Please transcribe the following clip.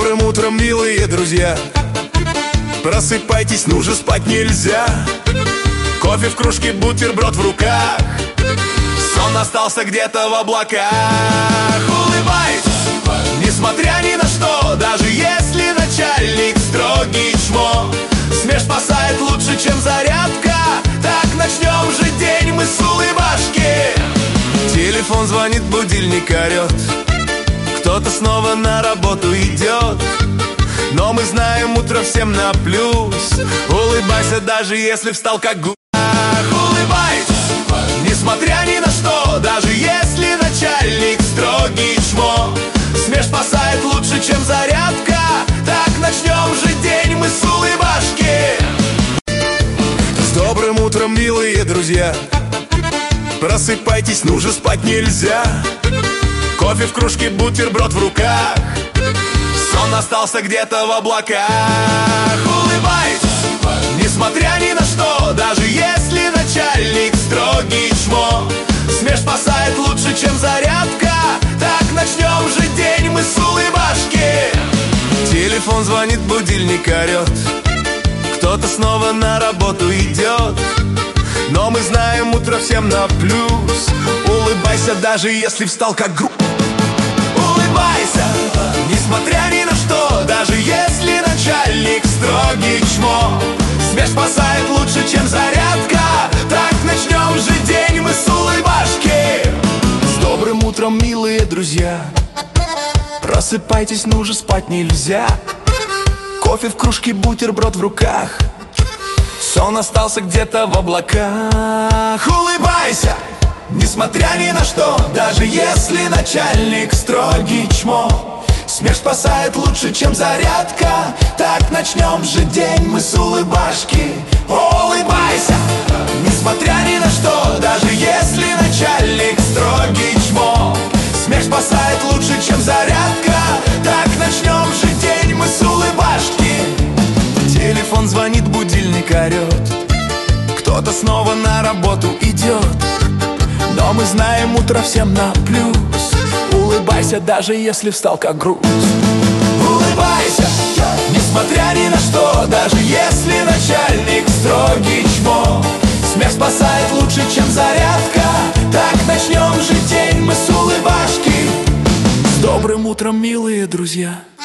добрым утром, милые друзья. Просыпайтесь, ну же спать нельзя. Кофе в кружке, бутерброд в руках. Сон остался где-то в облаках. Улыбайтесь, несмотря ни на что, даже если начальник строгий чмо. Смех спасает лучше, чем зарядка. Так начнем же день мы с улыбашки. Телефон звонит, будильник орет. Кто-то снова на работу идет. Но мы знаем, утро всем на плюс. Улыбайся, даже если встал как гусь. Улыбайтесь, несмотря ни на что, даже если начальник строгий чмо. Смех спасает лучше, чем зарядка. Так начнем же день мы с улыбашки. С добрым утром, милые друзья. Просыпайтесь, ну же спать нельзя. Кофе в кружке, бутерброд в руках. Сон остался где-то в облаках. Улыбайтесь, несмотря ни на что, даже если начальник строгий чмо. Смех спасает лучше, чем зарядка. Так начнем же день мы с улыбашки. Телефон звонит, будильник орет. Кто-то снова на работу идет. Но мы знаем, утро всем на плюс. Улыбайся, даже если встал как груз. Улыбайся, несмотря ни на что, даже если начальник строгий чмо. Смех спасает лучше, чем зарядка. Так начнем же день мы с улыбашки. С добрым утром, милые друзья. Просыпайтесь, ну же спать нельзя. Кофе в кружке, бутерброд в руках. Сон остался где-то в облаках. Улыбайся, несмотря ни на что, даже если начальник строгий чмо. Смех спасает лучше, чем зарядка. Так начнем же день мы с улыбашки. Улыбайся, несмотря ни на что, даже если начальник строгий чмо. Смех спасает лучше, чем зарядка. Так начнем же день мы с улыбашки. Телефон звонит, будильник орет. Кто-то снова на работу идет. Но мы знаем, утро всем на плюс. Улыбайся, даже если встал как груз. Улыбайся, несмотря ни на что, даже если начальник строгий чмо. Смех спасает лучше, чем зарядка. Так начнем же день мы с улыбашки. С добрым утром, милые друзья.